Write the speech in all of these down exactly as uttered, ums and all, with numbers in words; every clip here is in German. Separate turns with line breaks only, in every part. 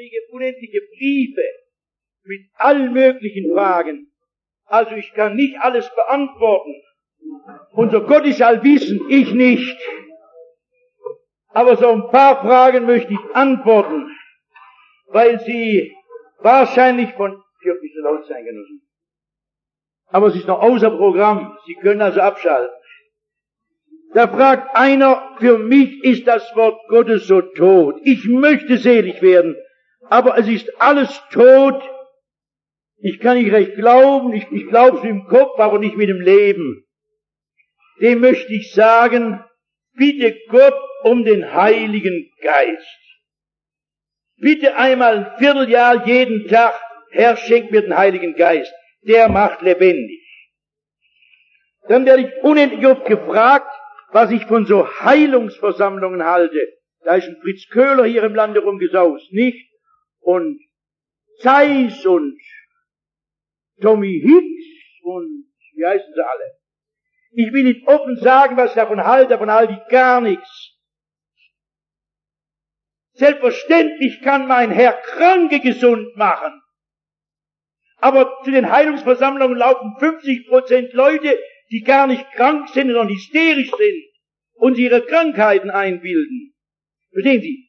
kriege unendliche Briefe mit allen möglichen Fragen. Also ich kann nicht alles beantworten. Unser Gott ist allwissend, ich nicht. Aber so ein paar Fragen möchte ich antworten, weil sie wahrscheinlich von, ich dürfte nicht so laut sein, Genossen. Aber es ist noch außer Programm. Sie können also abschalten. Da fragt einer, für mich ist das Wort Gottes so tot. Ich möchte selig werden, aber es ist alles tot. Ich kann nicht recht glauben, ich, ich glaube es im Kopf, aber nicht mit dem Leben. Dem möchte ich sagen, bitte Gott um den Heiligen Geist. Bitte einmal ein Vierteljahr jeden Tag, Herr, schenk mir den Heiligen Geist. Der macht lebendig. Dann werde ich unendlich oft gefragt, was ich von so Heilungsversammlungen halte. Da ist ein Fritz Köhler hier im Lande rumgesaust, nicht? Und Zeiss und Tommy Hicks und wie heißen sie alle? Ich will Ihnen offen sagen, was ich davon halte, davon halte ich gar nichts. Selbstverständlich kann mein Herr Kranke gesund machen. Aber zu den Heilungsversammlungen laufen fünfzig Prozent Leute, die gar nicht krank sind, sondern hysterisch sind und ihre Krankheiten einbilden. Verstehen Sie?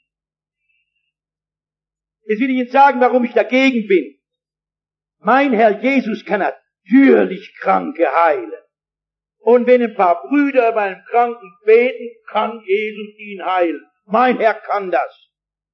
Jetzt will ich Ihnen sagen, warum ich dagegen bin. Mein Herr Jesus kann natürlich Kranke heilen. Und wenn ein paar Brüder bei einem Kranken beten, kann Jesus ihn heilen. Mein Herr kann das.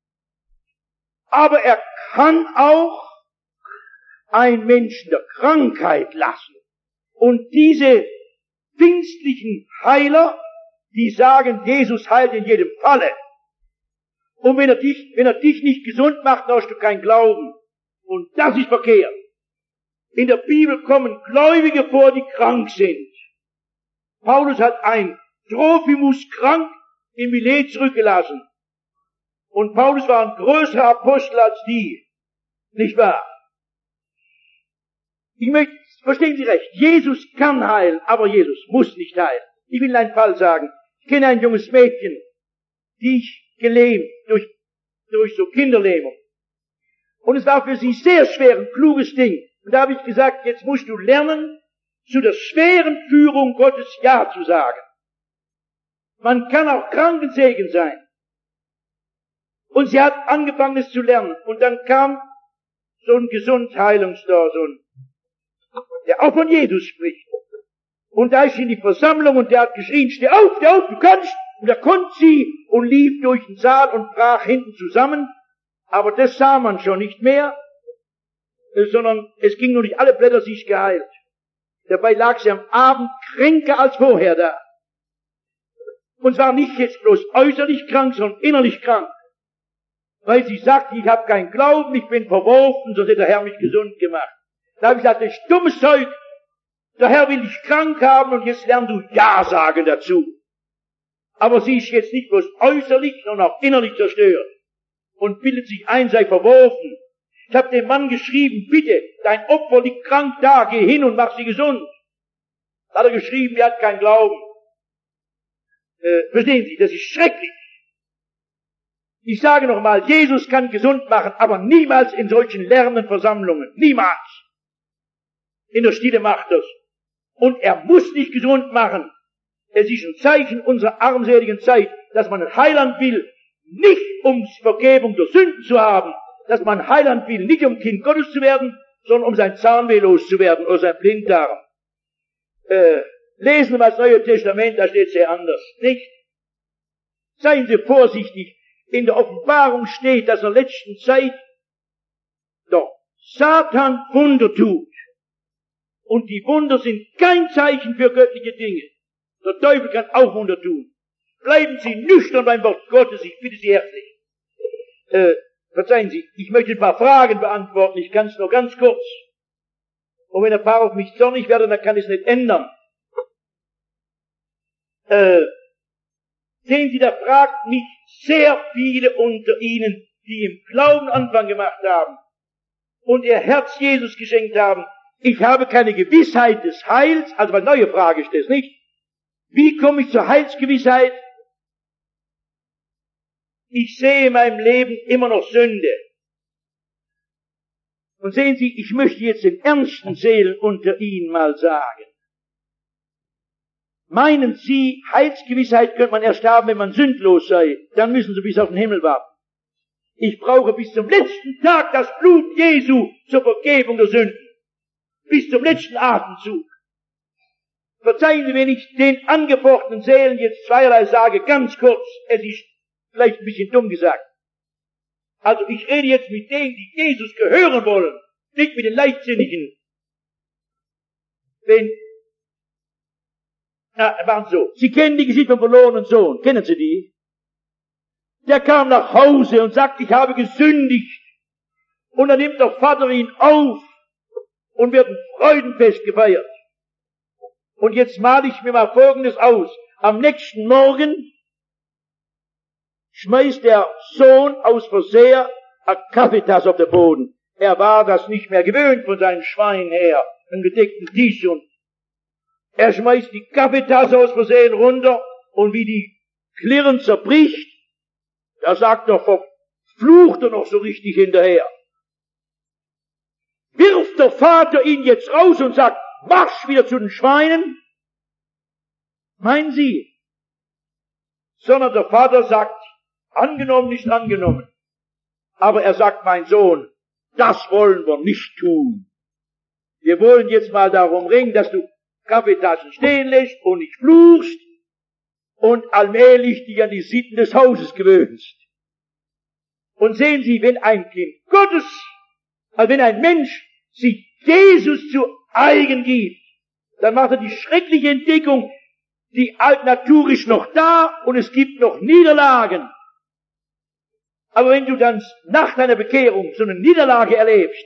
Aber er kann auch einen Menschen der Krankheit lassen. Und diese pfingstlichen Heiler, die sagen, Jesus heilt in jedem Falle. Und wenn er dich, wenn er dich nicht gesund macht, dann hast du keinen Glauben. Und das ist verkehrt. In der Bibel kommen Gläubige vor, die krank sind. Paulus hat ein Trophimus krank in Milet zurückgelassen. Und Paulus war ein größerer Apostel als die. Nicht wahr? Ich möchte, verstehen Sie recht, Jesus kann heilen, aber Jesus muss nicht heilen. Ich will einen Fall sagen. Ich kenne ein junges Mädchen, die ich gelähmt durch, durch so Kinderlähmung. Und es war für sie sehr schwer, ein kluges Ding. Und da habe ich gesagt, jetzt musst du lernen, zu der schweren Führung Gottes Ja zu sagen. Man kann auch Krankensegen sein. Und sie hat angefangen, es zu lernen. Und dann kam so ein Gesundheilungstor, so ein, der auch von Jesus spricht. Und da ist sie in die Versammlung und der hat geschrien, steh auf, steh auf, du kannst. Und da konnte sie und lief durch den Saal und brach hinten zusammen. Aber das sah man schon nicht mehr, sondern es ging nur nicht alle Blätter sich geheilt. Dabei lag sie am Abend kränker als vorher da. Und zwar nicht jetzt bloß äußerlich krank, sondern innerlich krank. Weil sie sagt, ich habe keinen Glauben, ich bin verworfen, sonst hätte der Herr mich gesund gemacht. Da habe ich gesagt, das ist dummes Zeug. Der Herr will dich krank haben und jetzt lernst du Ja sagen dazu. Aber sie ist jetzt nicht bloß äußerlich, sondern auch innerlich zerstört. Und bildet sich ein, sei verworfen. Ich habe dem Mann geschrieben, bitte, dein Opfer liegt krank da, geh hin und mach sie gesund. Da hat er geschrieben, er hat keinen Glauben. Äh, verstehen Sie, das ist schrecklich. Ich sage nochmal, Jesus kann gesund machen, aber niemals in solchen Lernenversammlungen. Niemals. In der Stille macht er's. Und er muss nicht gesund machen. Es ist ein Zeichen unserer armseligen Zeit, dass man ein Heiland will, nicht um Vergebung der Sünden zu haben, dass man Heiland will, nicht um Kind Gottes zu werden, sondern um sein Zahnweh loszuwerden oder sein Blinddarm. Äh, lesen wir mal das Neue Testament, da steht sehr anders, nicht? Seien Sie vorsichtig. In der Offenbarung steht, dass in der letzten Zeit doch Satan Wunder tut. Und die Wunder sind kein Zeichen für göttliche Dinge. Der Teufel kann auch Wunder tun. Bleiben Sie nüchtern beim Wort Gottes, ich bitte Sie herzlich. Äh, verzeihen Sie, ich möchte ein paar Fragen beantworten, ich kann es nur ganz kurz. Und wenn ein paar auf mich zornig werden, dann kann ich es nicht ändern. Äh, sehen Sie, da fragt mich sehr viele unter Ihnen, die im Glauben Anfang gemacht haben und ihr Herz Jesus geschenkt haben. Ich habe keine Gewissheit des Heils, also eine neue Frage ist das, nicht? Wie komme ich zur Heilsgewissheit? Ich sehe in meinem Leben immer noch Sünde. Und sehen Sie, ich möchte jetzt den ernsten Seelen unter Ihnen mal sagen. Meinen Sie, Heilsgewissheit könnte man erst haben, wenn man sündlos sei. Dann müssen Sie bis auf den Himmel warten. Ich brauche bis zum letzten Tag das Blut Jesu zur Vergebung der Sünden. Bis zum letzten Atemzug. Verzeihen Sie, wenn ich den angefochtenen Seelen jetzt zweierlei sage, ganz kurz, es ist vielleicht ein bisschen dumm gesagt. Also ich rede jetzt mit denen, die Jesus gehören wollen, nicht mit den Leichtsinnigen. Wenn, na, machen Sie so, Sie kennen die Geschichte vom verlorenen Sohn, kennen Sie die? Der kam nach Hause und sagt, ich habe gesündigt. Und dann nimmt der Vater ihn auf und wird ein Freudenfest gefeiert. Und jetzt male ich mir mal Folgendes aus. Am nächsten Morgen schmeißt der Sohn aus Versehen eine Kaffeetasse auf den Boden. Er war das nicht mehr gewöhnt von seinen Schweinen her, einen gedeckten Tisch, und er schmeißt die Kaffeetasse aus Versehen runter, und wie die klirrend zerbricht, da sagt er, verflucht er noch so richtig hinterher. Wirft der Vater ihn jetzt raus und sagt, marsch wieder zu den Schweinen? Meinen Sie? Sondern der Vater sagt, angenommen, nicht angenommen. Aber er sagt, mein Sohn, das wollen wir nicht tun. Wir wollen jetzt mal darum ringen, dass du Kaffeetassen stehen lässt und nicht fluchst und allmählich dich an die Sitten des Hauses gewöhnst. Und sehen Sie, wenn ein Kind Gottes, also wenn ein Mensch sich Jesus zu eigen gibt, dann macht er die schreckliche Entdeckung, die Altnatur ist noch da und es gibt noch Niederlagen. Aber wenn du dann nach deiner Bekehrung so eine Niederlage erlebst,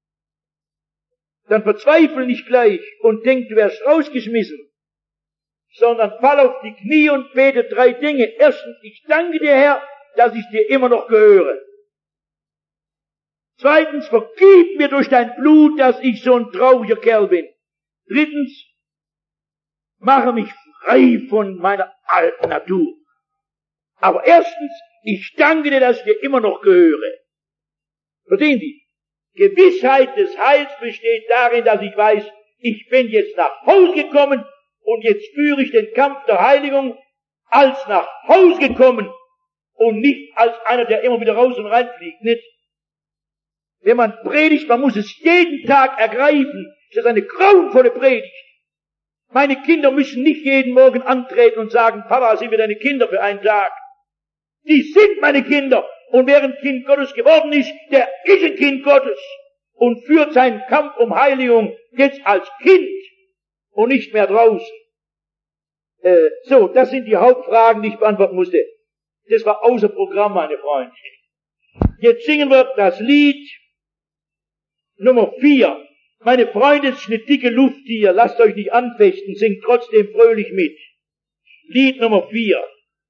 dann verzweifle nicht gleich und denk, du wärst rausgeschmissen, sondern fall auf die Knie und bete drei Dinge. Erstens, ich danke dir, Herr, dass ich dir immer noch gehöre. Zweitens, vergib mir durch dein Blut, dass ich so ein trauriger Kerl bin. Drittens, mache mich frei von meiner alten Natur. Aber erstens, ich danke dir, dass ich dir immer noch gehöre. Verstehen Sie? Gewissheit des Heils besteht darin, dass ich weiß, ich bin jetzt nach Hause gekommen und jetzt führe ich den Kampf der Heiligung als nach Hause gekommen und nicht als einer, der immer wieder raus und reinfliegt, nicht? Wenn man predigt, man muss es jeden Tag ergreifen. Das ist eine grauenvolle Predigt. Meine Kinder müssen nicht jeden Morgen antreten und sagen, Papa, sind wir deine Kinder für einen Tag. Die sind meine Kinder. Und wer ein Kind Gottes geworden ist, der ist ein Kind Gottes und führt seinen Kampf um Heiligung jetzt als Kind und nicht mehr draußen. Äh, so, das sind die Hauptfragen, die ich beantworten musste. Das war außer Programm, meine Freunde. Jetzt singen wir das Lied Nummer vier. Meine Freunde, es ist eine dicke Luft hier, lasst euch nicht anfechten, singt trotzdem fröhlich mit. Lied Nummer vier.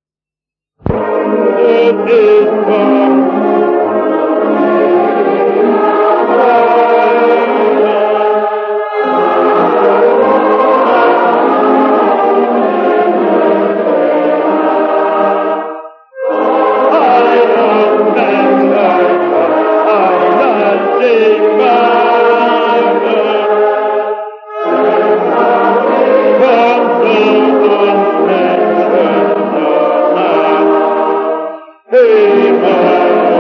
Gott ist Gott.
Hey,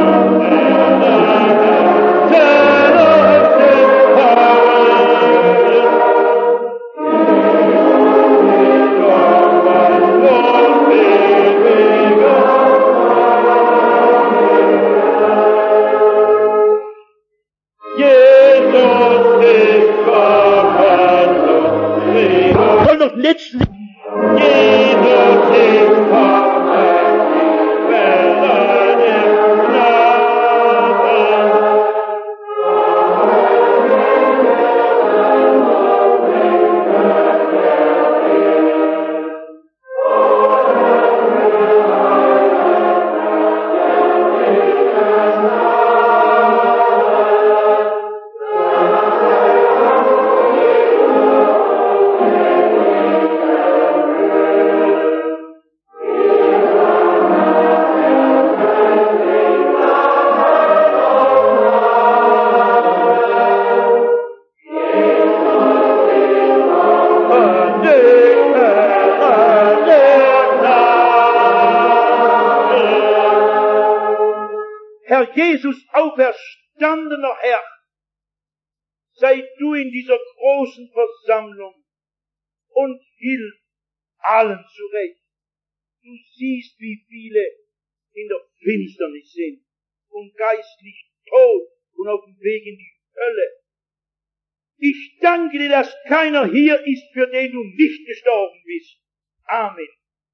Herr Jesus, auferstandener Herr, sei du in dieser großen Versammlung und hilf allen zurecht. Du siehst, wie viele in der Finsternis sind und geistlich tot und auf dem Weg in die Hölle. Ich danke dir, dass keiner hier ist, für den du nicht gestorben bist. Amen.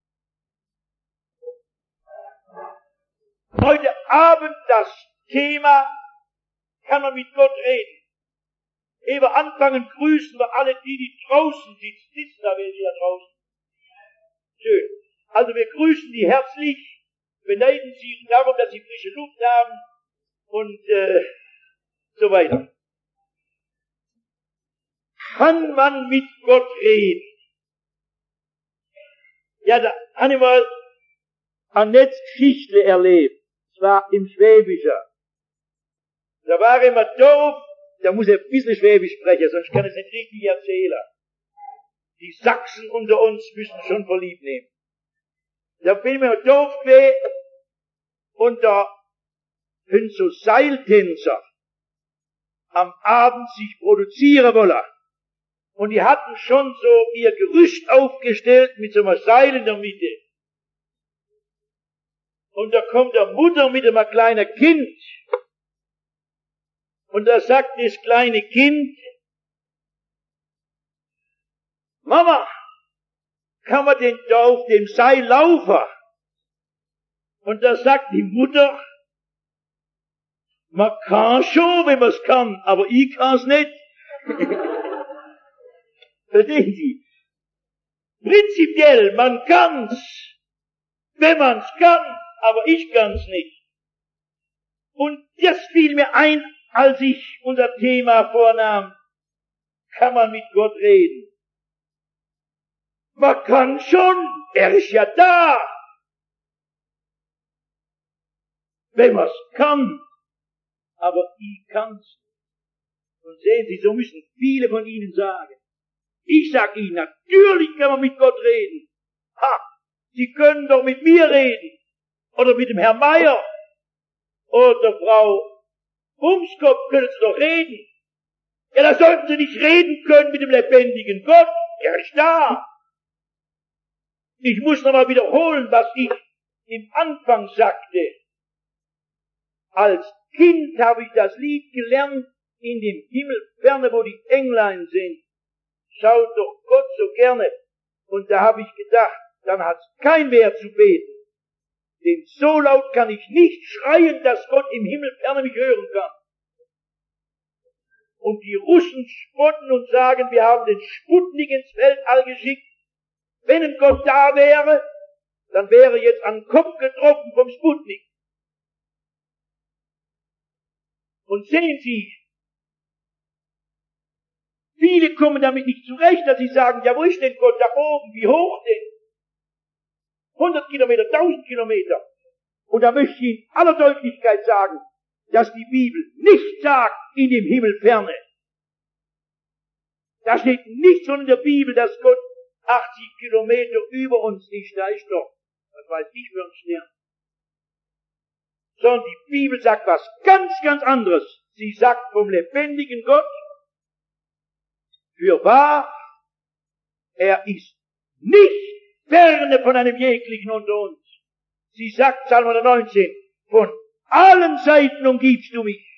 Heute Abend das Thema, kann man mit Gott reden. Ehe wir anfangen, grüßen wir alle die, die draußen sitzen. Sitzen da welche da draußen? Schön. Also wir grüßen die herzlich, beneiden sie darum, dass sie frische Luft haben und äh, so weiter. Kann man mit Gott reden? Ja, da habe ich mal Annettes Geschichte erlebt. Es war im Schwäbischer. Da war immer doof, da muss er ein bisschen Schwäbisch sprechen, sonst kann er es nicht richtig erzählen. Die Sachsen unter uns müssen schon verliebt nehmen. Da bin ich mir doof gewesen und da sind so Seiltänzer am Abend sich produzieren wollen. Und die hatten schon so ihr Gerüst aufgestellt mit so einem Seil in der Mitte. Und da kommt der Mutter mit einem kleinen Kind. Und da sagt das kleine Kind, Mama, kann man denn da auf dem Seil laufen? Und da sagt die Mutter, man kann schon, wenn man es kann, aber ich kann's nicht. Verstehen Sie? Prinzipiell, man kann's, wenn man's kann, aber ich kann's nicht. Und das fiel mir ein, als ich unser Thema vornahm, kann man mit Gott reden. Man kann schon, er ist ja da. Wenn man's kann, aber ich kann's. Und sehen Sie, so müssen viele von Ihnen sagen. Ich sag Ihnen, natürlich kann man mit Gott reden. Ha, Sie können doch mit mir reden. Oder mit dem Herrn Meier. Oder Frau Bumskopf können Sie doch reden. Ja, da sollten Sie nicht reden können mit dem lebendigen Gott. Er ist da. Ich muss nochmal wiederholen, was ich im Anfang sagte. Als Kind habe ich das Lied gelernt, in dem Himmel ferne, wo die Englein sind. Schaut doch Gott so gerne. Und da habe ich gedacht, dann hat's kein Wert zu beten. Denn so laut kann ich nicht schreien, dass Gott im Himmel ferne mich hören kann. Und die Russen spotten und sagen, wir haben den Sputnik ins Weltall geschickt. Wenn ein Gott da wäre, dann wäre jetzt an den Kopf getroffen vom Sputnik. Und sehen Sie, viele kommen damit nicht zurecht, dass sie sagen, ja, wo ist denn Gott da oben? Wie hoch denn? hundert Kilometer, tausend Kilometer. Und da möchte ich in aller Deutlichkeit sagen, dass die Bibel nicht sagt, in dem Himmel ferne. Da steht nichts von in der Bibel, dass Gott achtzig Kilometer über uns ist. Da ist doch, was weiß ich für ein Stern. Sondern die Bibel sagt was ganz, ganz anderes. Sie sagt vom lebendigen Gott, fürwahr, er ist nicht ferne von einem jeglichen unter uns. Sie sagt, Psalm hundertneunzehn, von allen Seiten umgibst du mich.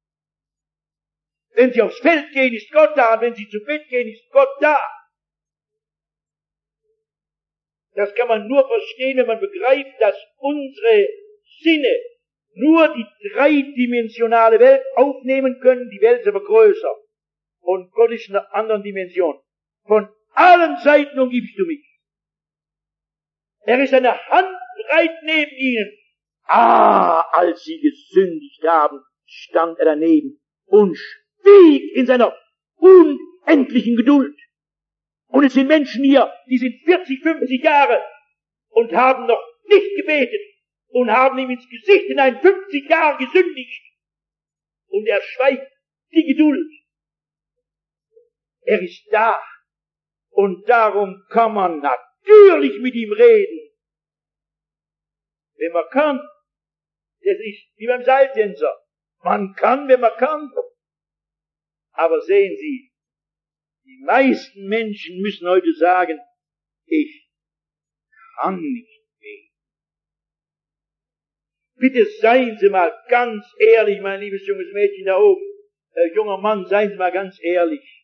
Wenn sie aufs Feld gehen, ist Gott da, und wenn sie zu Bett gehen, ist Gott da. Das kann man nur verstehen, wenn man begreift, dass unsere Sinne nur die dreidimensionale Welt aufnehmen können, die Welt ist aber größer. Und Gott ist in einer anderen Dimension. Von allen Seiten umgibst du mich. Er ist eine Handbreit neben ihnen. Ah, als sie gesündigt haben, stand er daneben und stieg in seiner unendlichen Geduld. Und es sind Menschen hier, die sind vierzig, fünfzig Jahre und haben noch nicht gebetet und haben ihm ins Gesicht hinein fünfzig Jahre gesündigt. Und er schweigt die Geduld. Er ist da. Und darum kann man natürlich mit ihm reden. Wenn man kann. Das ist wie beim Seiltänzer. Man kann, wenn man kann. Aber sehen Sie, die meisten Menschen müssen heute sagen, ich kann nicht beten. Bitte seien Sie mal ganz ehrlich, mein liebes junges Mädchen da oben, äh, junger Mann, seien Sie mal ganz ehrlich.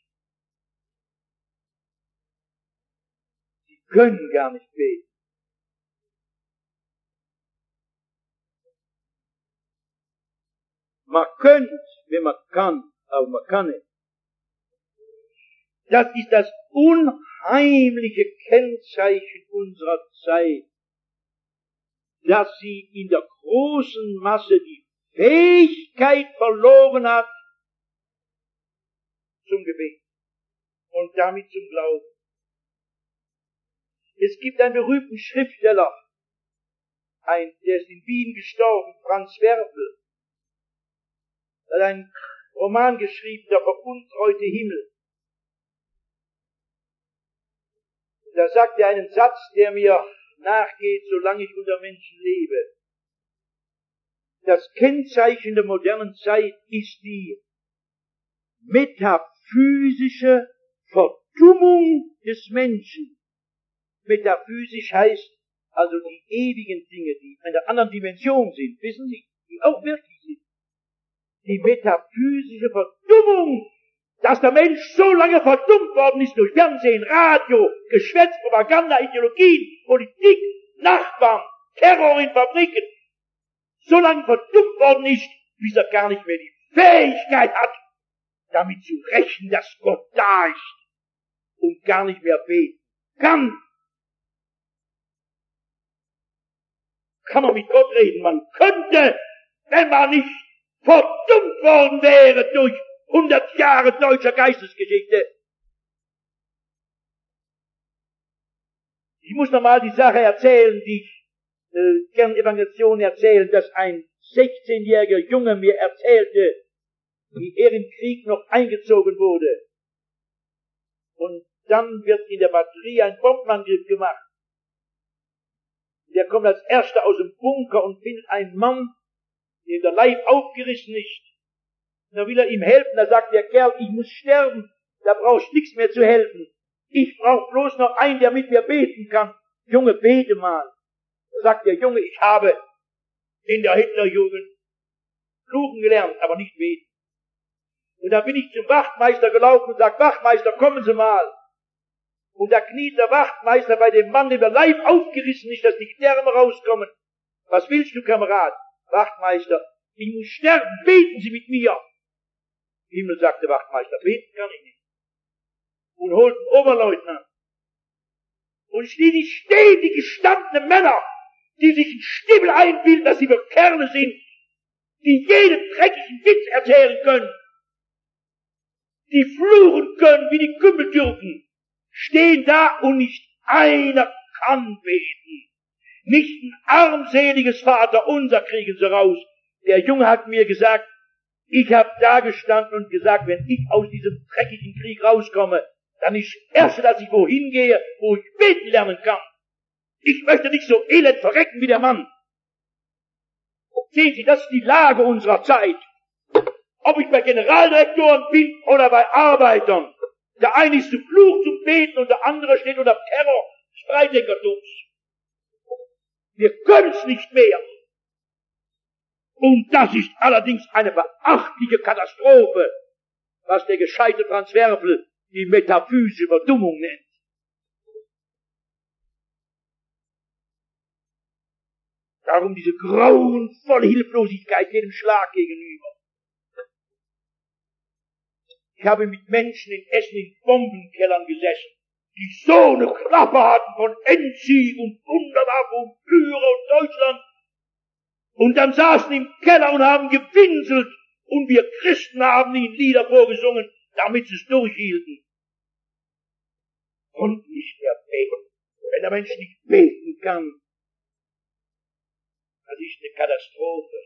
Sie können gar nicht beten. Man könnte, wenn man kann, aber man kann nicht. Das ist das unheimliche Kennzeichen unserer Zeit, dass sie in der großen Masse die Fähigkeit verloren hat zum Gebet und damit zum Glauben. Es gibt einen berühmten Schriftsteller, ein, der ist in Wien gestorben, Franz Werfel. Er hat einen Roman geschrieben, Der veruntreute Himmel. Da sagt er einen Satz, der mir nachgeht, solange ich unter Menschen lebe. Das Kennzeichen der modernen Zeit ist die metaphysische Verdummung des Menschen. Metaphysisch heißt also die ewigen Dinge, die in einer anderen Dimension sind, wissen Sie, die auch wirklich sind. Die metaphysische Verdummung, dass der Mensch so lange verdummt worden ist durch Fernsehen, Radio, Geschwätz, Propaganda, Ideologien, Politik, Nachbarn, Terror in Fabriken, so lange verdummt worden ist, bis er gar nicht mehr die Fähigkeit hat, damit zu rechnen, dass Gott da ist und gar nicht mehr beten kann. Kann man mit Gott reden? Man könnte, wenn man nicht verdummt worden wäre durch hundert Jahre deutscher Geistesgeschichte. Ich muss nochmal die Sache erzählen, die ich äh, gern Evangelisationen erzählen, dass ein sechzehnjähriger Junge mir erzählte, wie er im Krieg noch eingezogen wurde. Und dann wird in der Batterie ein Bombenangriff gemacht. Der kommt als Erster aus dem Bunker und findet einen Mann, dem der Leib aufgerissen ist. Und da will er ihm helfen, da sagt der Kerl, ich muss sterben, da brauchst du nichts mehr zu helfen. Ich brauche bloß noch einen, der mit mir beten kann. Junge, bete mal. Da sagt der Junge, ich habe in der Hitlerjugend fluchen gelernt, aber nicht beten. Und da bin ich zum Wachtmeister gelaufen und sag, Wachtmeister, kommen Sie mal. Und da kniet der Wachtmeister bei dem Mann, dem der Leib aufgerissen ist, dass die Gedärme rauskommen. Was willst du, Kamerad? Wachtmeister, ich muss sterben, beten Sie mit mir. Himmel, sagt der Wachtmeister, beten kann ich nicht. Und holt einen Oberleutnant. Und die stehen die gestandenen Männer, die sich einen Stimmel einbilden, dass sie für Kerle sind, die jeden dreckigen Witz erzählen können, die fluchen können wie die Kümmeltürken, stehen da und nicht einer kann beten. Nicht ein armseliges Vaterunser kriegen sie raus. Der Junge hat mir gesagt, ich habe da gestanden und gesagt, wenn ich aus diesem dreckigen Krieg rauskomme, dann ist das Erste, dass ich wohin gehe, wo ich beten lernen kann. Ich möchte nicht so elend verrecken wie der Mann. Sehen Sie, das ist die Lage unserer Zeit. Ob ich bei Generaldirektoren bin oder bei Arbeitern. Der eine ist zu Fluch, zum Beten und der andere steht unter Terror des Freidenkerdums. Wir können es nicht mehr. Und das ist allerdings eine beachtliche Katastrophe, was der gescheite Franz Werfel die metaphysische Verdummung nennt. Darum diese grauenvolle Hilflosigkeit jedem Schlag gegenüber. Ich habe mit Menschen in Essen in Bombenkellern gesessen, die so eine Klappe hatten von N S I und Wunderwaffe und Führer und Deutschland. Und dann saßen im Keller und haben gewinselt und wir Christen haben ihnen Lieder vorgesungen, damit sie es durchhielten. Und nicht mehr beten. Wenn der Mensch nicht beten kann, das ist eine Katastrophe.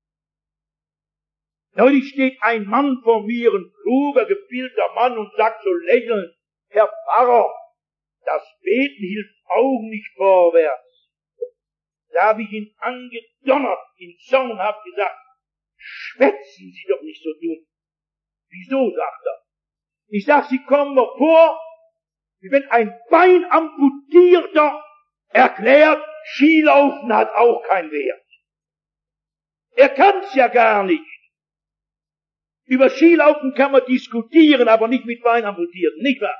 Neulich steht ein Mann vor mir, ein kluger, gebildeter Mann, und sagt so lächelnd, Herr Pfarrer, das Beten hilft auch nicht vorwärts. Da habe ich ihn angedonnert, in Zorn, habe gesagt, schwätzen Sie doch nicht so dumm. Wieso, sagt er. Ich sag, Sie kommen mir vor, wie wenn ein Bein amputierter erklärt, Skilaufen hat auch keinen Wert. Er kann's ja gar nicht. Über Skilaufen kann man diskutieren, aber nicht mit Bein amputierten, nicht wahr?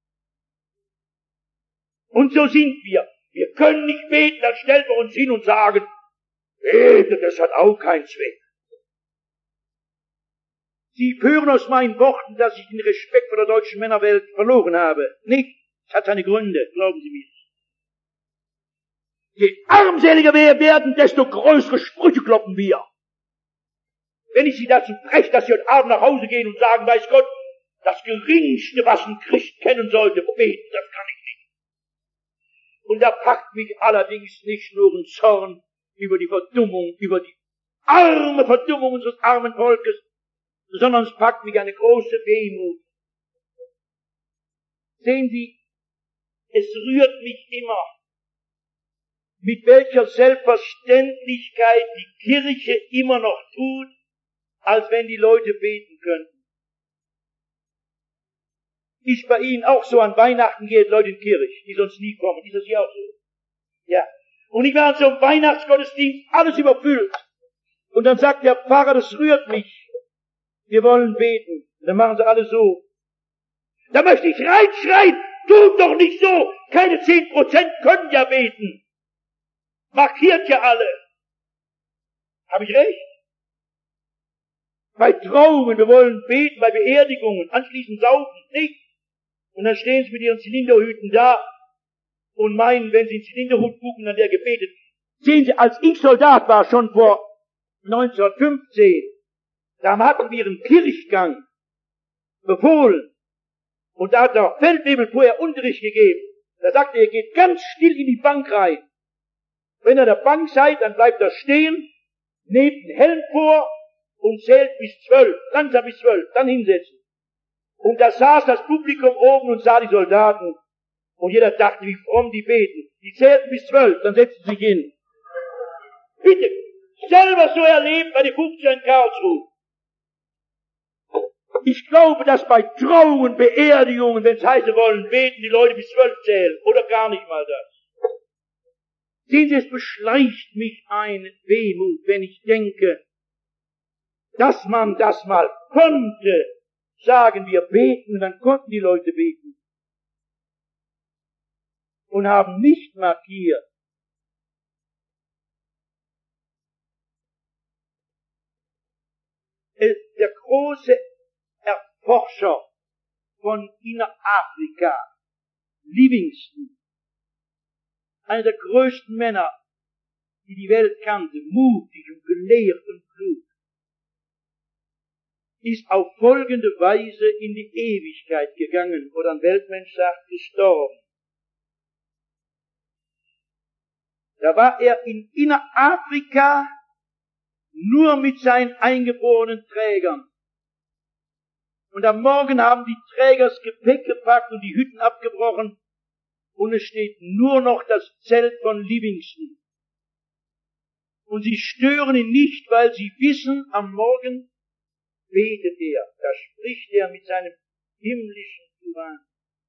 Und so sind wir. Wir können nicht beten, dann stellen wir uns hin und sagen, beten, das hat auch keinen Zweck. Sie hören aus meinen Worten, dass ich den Respekt vor der deutschen Männerwelt verloren habe. Nicht? Es hat seine Gründe, glauben Sie mir. Je armseliger wir werden, desto größere Sprüche kloppen wir. Wenn ich Sie dazu breche, dass Sie heute Abend nach Hause gehen und sagen, weiß Gott, das Geringste, was ein Christ kennen sollte, beten, das kann ich nicht. Und da packt mich allerdings nicht nur ein Zorn über die Verdummung, über die arme Verdummung unseres armen Volkes, sondern es packt mich eine große Wehmut. Sehen Sie, es rührt mich immer, mit welcher Selbstverständlichkeit die Kirche immer noch tut, als wenn die Leute beten könnten. Ist bei Ihnen auch so, an Weihnachten gehen Leute in die Kirche, die sonst nie kommen. Ist das hier auch so? Ja. Und ich war so im Weihnachtsgottesdienst alles überfüllt. Und dann sagt der Pfarrer, das rührt mich. Wir wollen beten. Und dann machen sie alle so. Da möchte ich reinschreien. Tut doch nicht so. Keine zehn Prozent können ja beten. Markiert ja alle. Habe ich recht? Bei Trauungen, wir wollen beten, bei Beerdigungen, anschließend saufen, nicht? Und dann stehen sie mit ihren Zylinderhüten da und meinen, wenn sie einen Zylinderhut gucken, dann der gebetet. Sehen Sie, als ich Soldat war, schon vor neunzehnhundertfünfzehn, da hatten wir einen Kirchgang befohlen. Und da hat der Feldwebel vorher Unterricht gegeben. Da sagte er, ihr geht ganz still in die Bank rein. Wenn ihr an der Bank seid, dann bleibt er stehen, nehmt den Helm vor und zählt bis zwölf, langsam bis zwölf, dann hinsetzen. Und da saß das Publikum oben und sah die Soldaten. Und jeder dachte, wie fromm die beten. Die zählten bis zwölf, dann setzten sie sich hin. Bitte, selber so erlebt bei den fünfziger in Karlsruhe. Ich glaube, dass bei Trauungen, Beerdigungen, wenn es heißen wollen, beten die Leute bis zwölf zählen. Oder gar nicht mal das. Sehen Sie, es beschleicht mich eine Wehmut, wenn ich denke, dass man das mal konnte. Sagen wir beten, dann konnten die Leute beten. Und haben nicht markiert. Der große Erforscher von Innerafrika, Livingston, einer der größten Männer, die die Welt kannte, mutig und gelehrt und klug, ist auf folgende Weise in die Ewigkeit gegangen, oder ein Weltmensch sagt, gestorben. Da war er in Innerafrika nur mit seinen eingeborenen Trägern. Und am Morgen haben die Träger das Gepäck gepackt und die Hütten abgebrochen. Und es steht nur noch das Zelt von Livingston. Und sie stören ihn nicht, weil sie wissen, am Morgen betet er. Da spricht er mit seinem himmlischen Turan.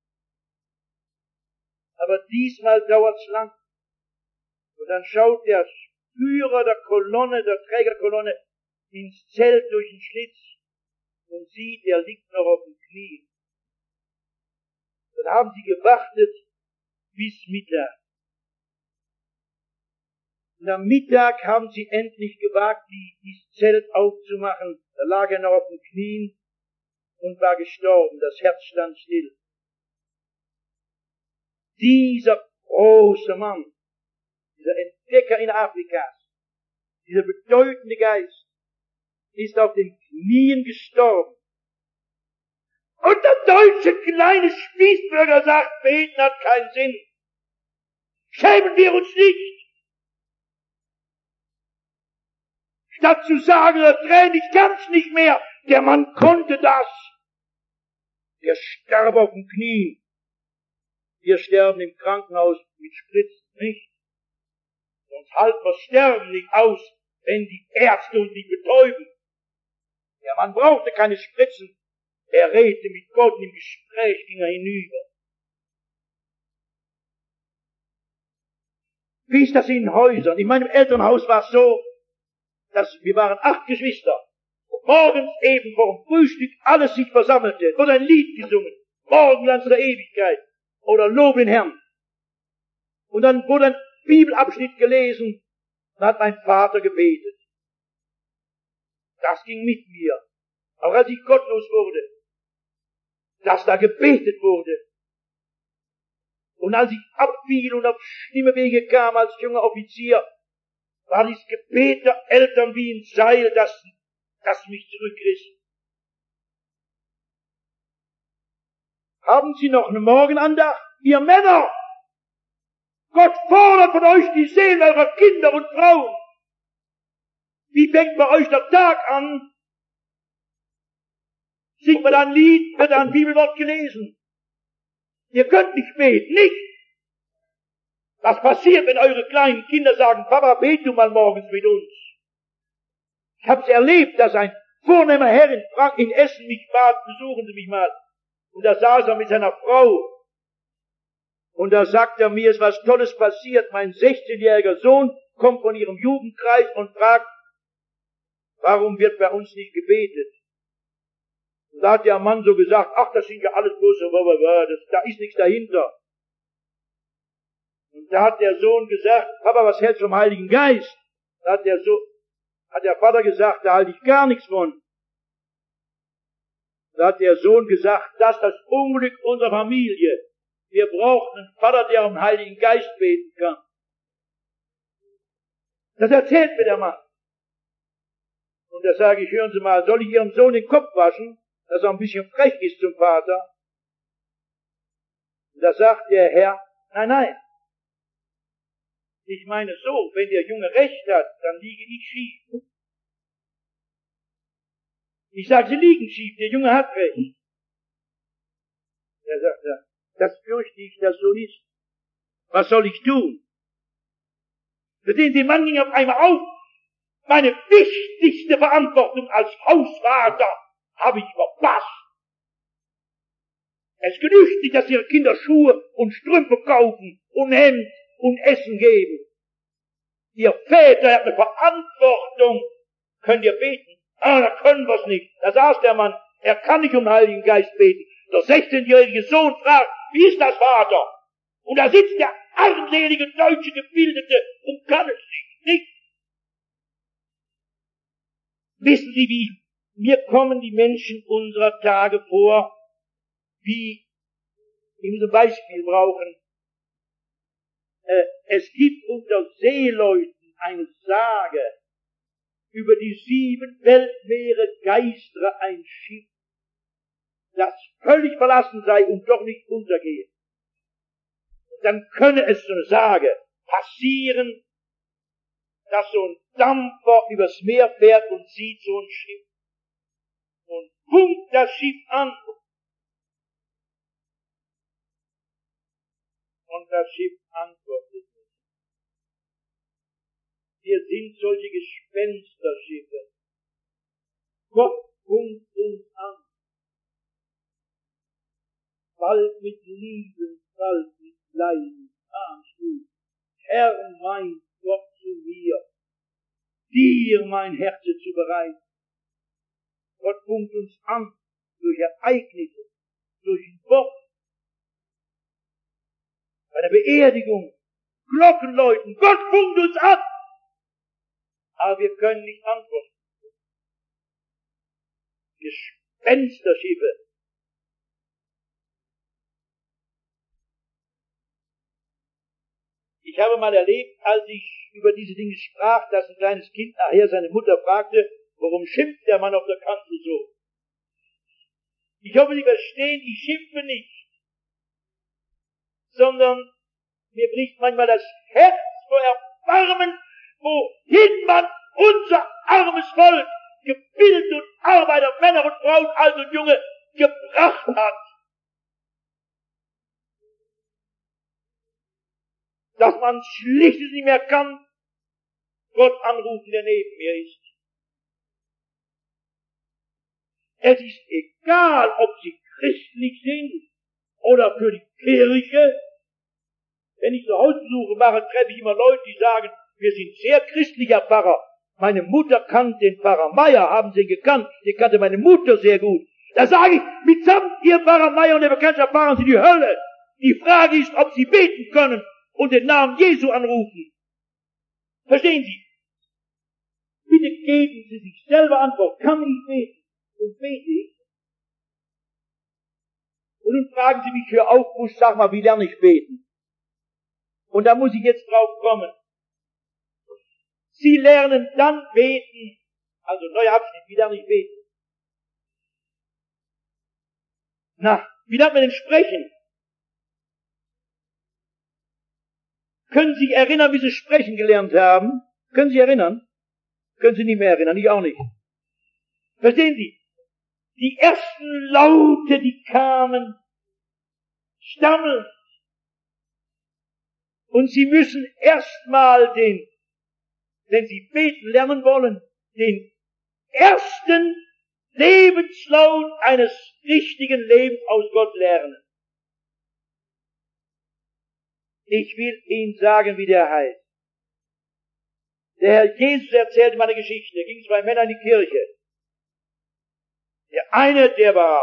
Aber diesmal dauert's lang. Und dann schaut der Führer der Kolonne, der Trägerkolonne, ins Zelt durch den Schlitz und sieht, er liegt noch auf dem Knie. Dann haben sie gewartet bis Mittag. Und am Mittag haben sie endlich gewagt, die, dieses Zelt aufzumachen. Da lag er noch auf den Knien und war gestorben. Das Herz stand still. Dieser große Mann, dieser Entdecker in Afrikas, dieser bedeutende Geist, ist auf den Knien gestorben. Und der deutsche kleine Spießbürger sagt, beten hat keinen Sinn. Schämen wir uns nicht. Statt zu sagen, er Tränen, ich kann's nicht mehr. Der Mann konnte das. Der starb auf den Knien. Wir sterben im Krankenhaus mit Spritzen, nicht? Sonst halten wir sterben nicht aus, wenn die Ärzte uns nicht betäuben. Der Mann brauchte keine Spritzen. Er redete mit Gott und im Gespräch ging er hinüber. Wie ist das in Häusern? In meinem Elternhaus war es so, dass wir waren acht Geschwister. Morgens eben vor dem Frühstück alles sich versammelte, wurde ein Lied gesungen. Morgenland der Ewigkeit. Oder Lob den Herrn. Und dann wurde ein Bibelabschnitt gelesen. Dann hat mein Vater gebetet. Das ging mit mir. Auch als ich gottlos wurde. Dass da gebetet wurde. Und als ich abfiel und auf schlimme Wege kam als junger Offizier, war dieses Gebet der Eltern wie ein Seil, das, das mich zurückriss. Haben Sie noch eine Morgenandacht? Ihr Männer! Gott fordert von euch die Seelen eurer Kinder und Frauen. Wie fängt bei euch der Tag an? Singt man ein Lied, wird ein Bibelwort gelesen. Ihr könnt nicht beten, nicht? Was passiert, wenn eure kleinen Kinder sagen, Papa, bet du mal morgens mit uns? Ich hab's erlebt, dass ein vornehmer Herr in Frank in Essen mich bat, besuchen Sie mich mal. Und da saß er mit seiner Frau. Und da sagt er mir, ist was Tolles passiert. Mein sechzehnjähriger Sohn kommt von ihrem Jugendkreis und fragt, warum wird bei uns nicht gebetet? Und da hat der Mann so gesagt, ach, das sind ja alles bloß so, das, da ist nichts dahinter. Und da hat der Sohn gesagt, Papa, was hältst du vom Heiligen Geist? Da hat der, so, hat der Vater gesagt, da halte ich gar nichts von. Da hat der Sohn gesagt, das ist das Unglück unserer Familie. Wir brauchen einen Vater, der um den Heiligen Geist beten kann. Das erzählt mir der Mann. Und da sage ich, hören Sie mal, soll ich Ihrem Sohn den Kopf waschen, dass er ein bisschen frech ist zum Vater? Und da sagt der Herr, nein, nein. Ich meine so, wenn der Junge recht hat, dann liege ich schief. Ich sage, Sie liegen schief, der Junge hat recht. Er sagt, ja, das fürchte ich, dass so ist. Was soll ich tun? Für den, den Mann ging auf einmal auf. Meine wichtigste Verantwortung als Hausvater habe ich verpasst. Es genügt nicht, dass ihre Kinder Schuhe und Strümpfe kaufen und Hemd und Essen geben. Ihr Väter habt eine Verantwortung. Könnt ihr beten? Ah, da können wir's nicht. Da saß der Mann, er kann nicht um den Heiligen Geist beten. Der sechzehnjährige Sohn fragt, wie ist das, Vater? Und da sitzt der armselige deutsche Gebildete und kann es nicht. Nicht? Wissen Sie, wie mir kommen die Menschen unserer Tage vor, wie in diesem Beispiel brauchen. Äh, es gibt unter Seeleuten eine Sage, über die sieben Weltmeere geistere ein Schiff, das völlig verlassen sei und doch nicht untergehe. Dann könne es, so eine Sage, passieren, dass so ein Dampfer übers Meer fährt und sieht so ein Schiff und funkt das Schiff an. Und das Schiff antwortet nicht. Wir sind solche Gespensterschiffe. Gott funkt uns an. Bald mit Lieben, bald mit Leiden, Armstuhl. Herr, mein Gott zu mir, dir mein Herz zu bereiten. Gott funkt uns an durch Ereignisse, durch ein Wort, bei der Beerdigung, Glocken läuten. Gott funkt uns an, aber wir können nicht antworten. Gespensterschiffe. Ich habe mal erlebt, als ich über diese Dinge sprach, dass ein kleines Kind nachher seine Mutter fragte, warum schimpft der Mann auf der Kanzel so? Ich hoffe, Sie verstehen, ich schimpfe nicht, sondern mir bricht manchmal das Herz vor Erbarmen, wohin man unser armes Volk, gebildet und Arbeiter, Männer und Frauen, alt und junge, gebracht hat. Dass man schlicht nicht mehr kann, Gott anrufen, der neben mir ist. Es ist egal, ob sie christlich sind oder für die Kirche. Wenn ich so Hausbesuche mache, treffe ich immer Leute, die sagen, wir sind sehr christlicher Pfarrer. Meine Mutter kannte den Pfarrer Meier, haben Sie ihn gekannt? Den kannte meine Mutter sehr gut. Da sage ich, mitsamt Ihr Pfarrer Meier und der Bekanntschaft fahren Sie die Hölle. Die Frage ist, ob Sie beten können und den Namen Jesu anrufen. Verstehen Sie? Bitte geben Sie sich selber Antwort. Kann ich beten? Und bete ich. Und nun fragen Sie mich für Aufruf, sag mal, wie lerne ich beten? Und da muss ich jetzt drauf kommen. Sie lernen dann beten, also neuer Abschnitt, wie lerne ich beten? Na, wie lernt man denn sprechen? Können Sie sich erinnern, wie Sie sprechen gelernt haben? Können Sie sich erinnern? Können Sie nicht mehr erinnern, ich auch nicht. Verstehen Sie? Die ersten Laute, die kamen, stammeln. Und Sie müssen erstmal den, wenn Sie beten lernen wollen, den ersten Lebenslaut eines richtigen Lebens aus Gott lernen. Ich will Ihnen sagen, wie der heißt. Der Herr Jesus erzählte mal eine Geschichte. Da ging zwei Männer in die Kirche. Der eine, der war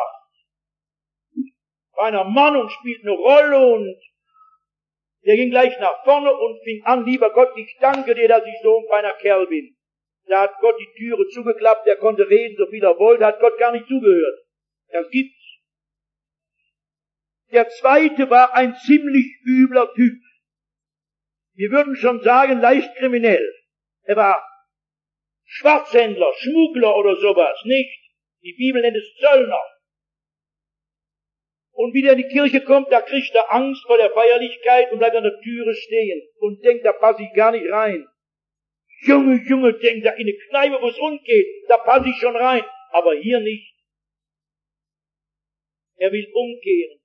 bei einer Mann und spielte eine Rolle und der ging gleich nach vorne und fing an, lieber Gott, ich danke dir, dass ich so ein feiner Kerl bin. Da hat Gott die Türe zugeklappt, er konnte reden, so viel er wollte, hat Gott gar nicht zugehört. Das gibt's. Der zweite war ein ziemlich übler Typ. Wir würden schon sagen, leicht kriminell. Er war Schwarzhändler, Schmuggler oder sowas, nicht? Die Bibel nennt es Zöllner. Und wie der in die Kirche kommt, da kriegt er Angst vor der Feierlichkeit und bleibt an der Türe stehen und denkt, da passe ich gar nicht rein. Junge, Junge, denkt er, in eine Kneipe, wo es rund geht, da passe ich schon rein, aber hier nicht. Er will umkehren.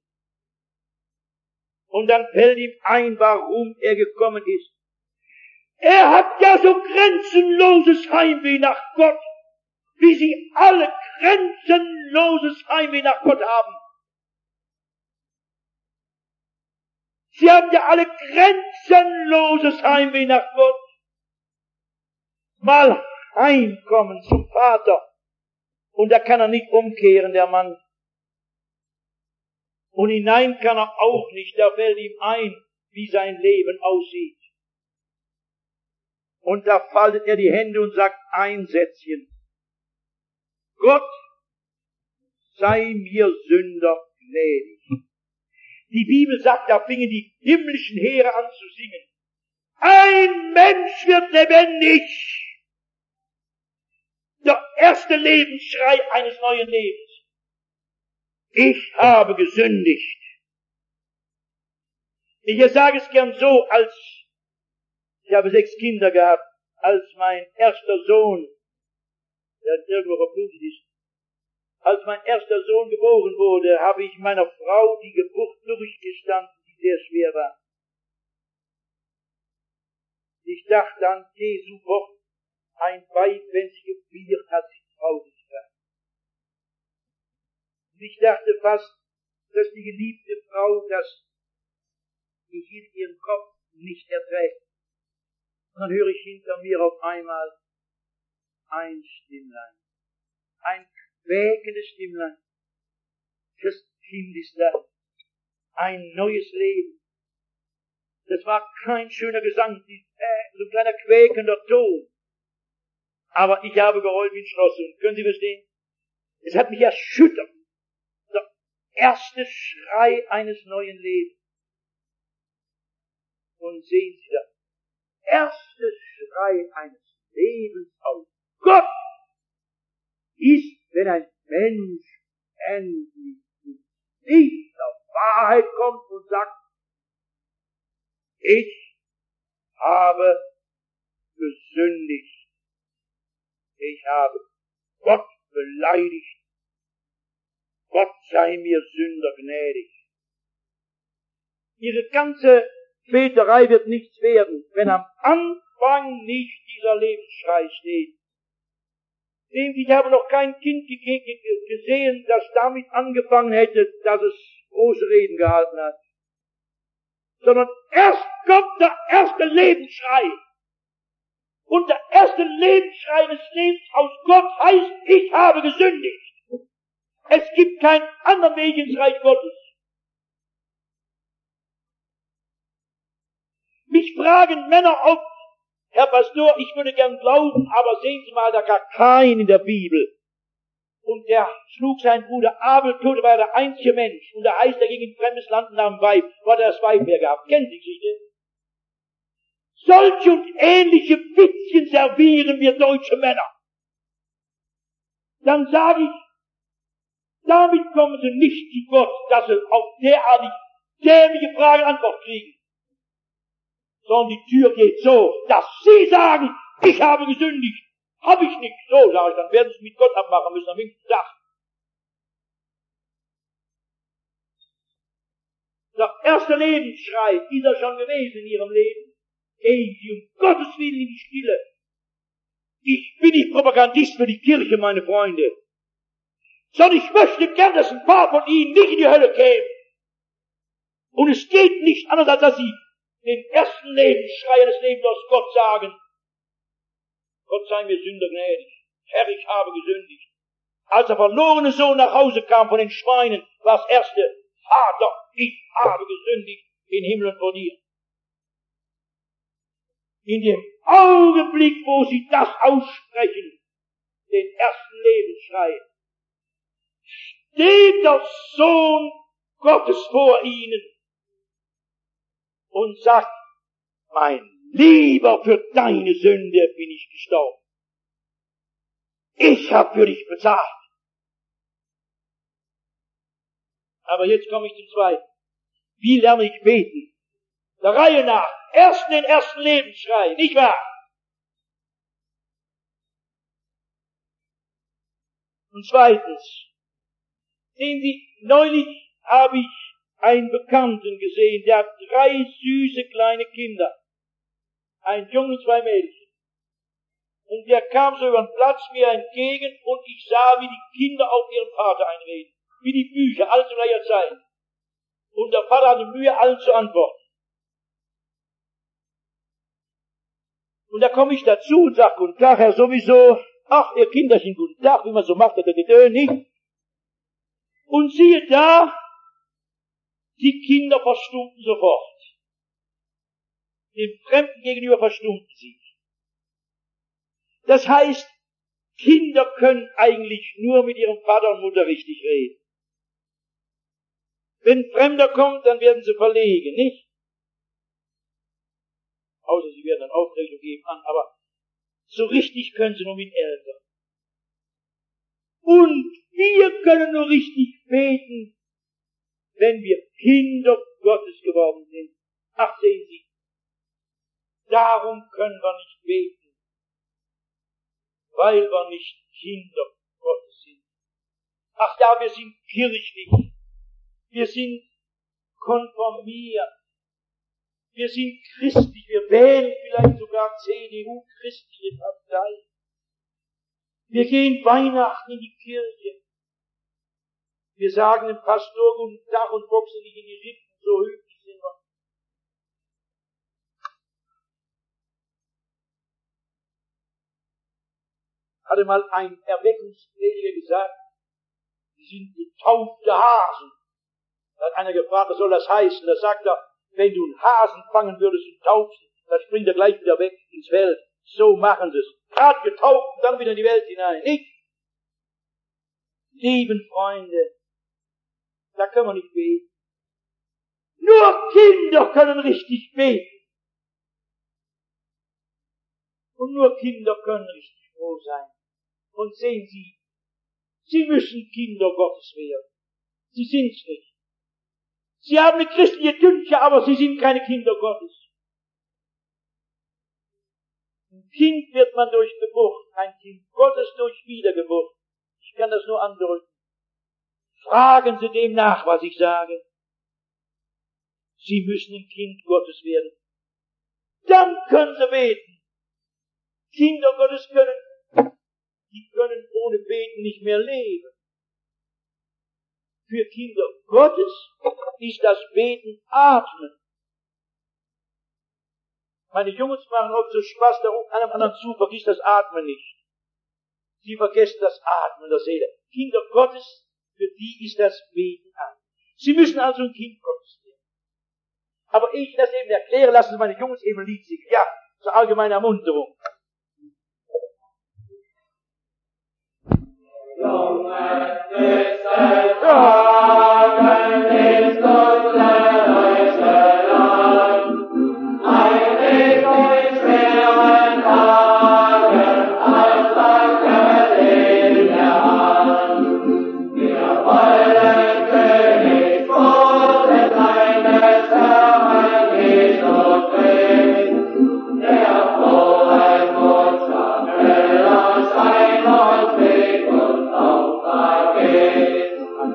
Und dann fällt ihm ein, warum er gekommen ist. Er hat ja so grenzenloses Heimweh nach Gott, wie sie alle grenzenloses Heimweh nach Gott haben. Sie haben ja alle grenzenloses Heimweh nach Gott. Mal heimkommen zum Vater. Und da kann er nicht umkehren, der Mann. Und hinein kann er auch nicht, da fällt ihm ein, wie sein Leben aussieht. Und da faltet er die Hände und sagt ein Sätzchen. Gott sei mir Sünder gnädig. Die Bibel sagt, da fingen die himmlischen Heere an zu singen. Ein Mensch wird lebendig. Der erste Lebensschrei eines neuen Lebens. Ich habe gesündigt. Ich sage es gern so, als ich habe sechs Kinder gehabt, als mein erster Sohn, der irgendwo verblutet ist, als mein erster Sohn geboren wurde, habe ich meiner Frau die Geburt durchgestanden, die sehr schwer war. Ich dachte an Jesu Wort, ein Weib, wenn sie gebiert hat, sie traurig war. Und ich dachte fast, dass die geliebte Frau das nicht in ihrem Kopf nicht erträgt. Und dann höre ich hinter mir auf einmal ein Stimmlein, ein quäkendes Stimmlein. Das Kind ist da, ein neues Leben. Das war kein schöner Gesang, äh, so ein kleiner quäkender Ton. Aber ich habe geheult wie ein Schloss. Und können Sie verstehen? Es hat mich erschüttert. Der erste Schrei eines neuen Lebens. Und sehen Sie das. Erste Schrei eines Lebens aus Gott ist, wenn ein Mensch endlich nicht zur Wahrheit kommt und sagt, ich habe gesündigt. Ich habe Gott beleidigt. Gott sei mir Sünder gnädig. Ihre ganze Beterei wird nichts werden, wenn am Anfang Anfang nicht dieser Lebensschrei steht. Ich habe noch kein Kind gesehen, das damit angefangen hätte, dass es große Reden gehalten hat. Sondern erst kommt der erste Lebensschrei. Und der erste Lebensschrei des Lebens aus Gott heißt, ich habe gesündigt. Es gibt keinen anderen Weg ins Reich Gottes. Mich fragen Männer oft, Herr Pastor, ich würde gern glauben, aber sehen Sie mal, da gab keinen in der Bibel. Und der schlug seinen Bruder Abel tot, war der einzige Mensch. Und da heißt, er ging in ein fremdes Land und nahm Weib, wo er das Weib hergab. Kennen Sie die Geschichte? Solche und ähnliche Witzchen servieren wir deutsche Männer. Dann sage ich, damit kommen Sie nicht zu Gott, dass Sie auf derartig dämliche Fragen Antwort kriegen. Sondern die Tür geht so, dass Sie sagen, ich habe gesündigt. Hab ich nicht. So, sage ich, dann werden Sie mit Gott abmachen müssen am nächsten Tag. Der erste Lebensschrei ist er schon gewesen in Ihrem Leben. Gehen Sie um Gottes Willen in die Stille. Ich bin nicht Propagandist für die Kirche, meine Freunde. Sondern ich möchte gern, dass ein paar von Ihnen nicht in die Hölle kämen. Und es geht nicht anders, als dass Sie den ersten Lebensschrei des Lebens aus Gott sagen. Gott sei mir Sünder gnädig. Herr, ich habe gesündigt. Als der verlorene Sohn nach Hause kam von den Schweinen, war das erste, Vater, ich habe gesündigt in Himmel und vor dir. In dem Augenblick, wo sie das aussprechen, den ersten Lebensschrei, steht der Sohn Gottes vor ihnen und sagt, mein Lieber, für deine Sünde bin ich gestorben. Ich habe für dich bezahlt. Aber jetzt komme ich zum Zweiten. Wie lerne ich beten? Der Reihe nach. Erst den ersten Lebensschrei, nicht wahr? Und zweitens, sehen Sie, neulich habe ich einen Bekannten gesehen, der hat drei süße kleine Kinder. Ein Junge und zwei Mädchen. Und der kam so über den Platz mir entgegen und ich sah, wie die Kinder auf ihren Vater einreden. Wie die Bücher, alles zu gleicher Zeit. Und der Vater hatte Mühe, allen zu antworten. Und da komme ich dazu und sage, guten Tag, Herr sowieso. Ach, ihr Kinderchen, guten Tag, wie man so macht, der Gedöns nicht. Und siehe da, die Kinder verstummten sofort. Dem Fremden gegenüber verstummten sie. Das heißt, Kinder können eigentlich nur mit ihrem Vater und Mutter richtig reden. Wenn ein Fremder kommt, dann werden sie verlegen, nicht? Außer sie werden dann Aufregung geben an, aber so richtig können sie nur mit Eltern. Und wir können nur richtig beten, wenn wir Kinder Gottes geworden sind. Ach, sehen Sie, darum können wir nicht beten, weil wir nicht Kinder Gottes sind. Ach ja, wir sind kirchlich, wir sind konformiert, wir sind christlich, wir wählen vielleicht sogar C D U, christliche Partei. Wir gehen Weihnachten in die Kirche. Wir sagen dem Pastor guten Tag und boxen nicht in die Rippen, so höflich sind wir. Hatte mal ein Erweckungsprediger gesagt, sie sind getaufte Hasen. Da hat einer gefragt, was soll das heißen? Da sagt er, wenn du einen Hasen fangen würdest und taufst, dann springt er gleich wieder weg ins Feld. So machen sie es. Gerade getauft und dann wieder in die Welt hinein. Nicht? Lieben Freunde, da können wir nicht beten. Nur Kinder können richtig beten. Und nur Kinder können richtig froh sein. Und sehen Sie, Sie müssen Kinder Gottes werden. Sie sind's nicht. Sie haben eine christliche Tünche, aber Sie sind keine Kinder Gottes. Ein Kind wird man durch Geburt, ein Kind Gottes durch Wiedergeburt. Ich kann das nur andrücken. Fragen Sie dem nach, was ich sage. Sie müssen ein Kind Gottes werden. Dann können Sie beten. Kinder Gottes können, die können ohne Beten nicht mehr leben. Für Kinder Gottes ist das Beten Atmen. Meine Jungs machen oft so Spaß, da ruft einem anderen zu, vergiss das Atmen nicht. Sie vergessen das Atmen der Seele. Kinder Gottes, für die ist das Beten Atmen. Sie müssen also ein Kind Gottes werden. Aber ich das eben erkläre, lassen Sie meine Jungs eben ein Lied singen. Ja, zur allgemeinen Ermunterung.
Junge, ist ein Tagen, ist uns Leute ein Weg durch schweren Tagen, als Danke in der Hand. Wir wollen König Gottes sein, des Herrn Jesus Christ, der frohe Botschaft will uns sein und Weg und Auftrag ist.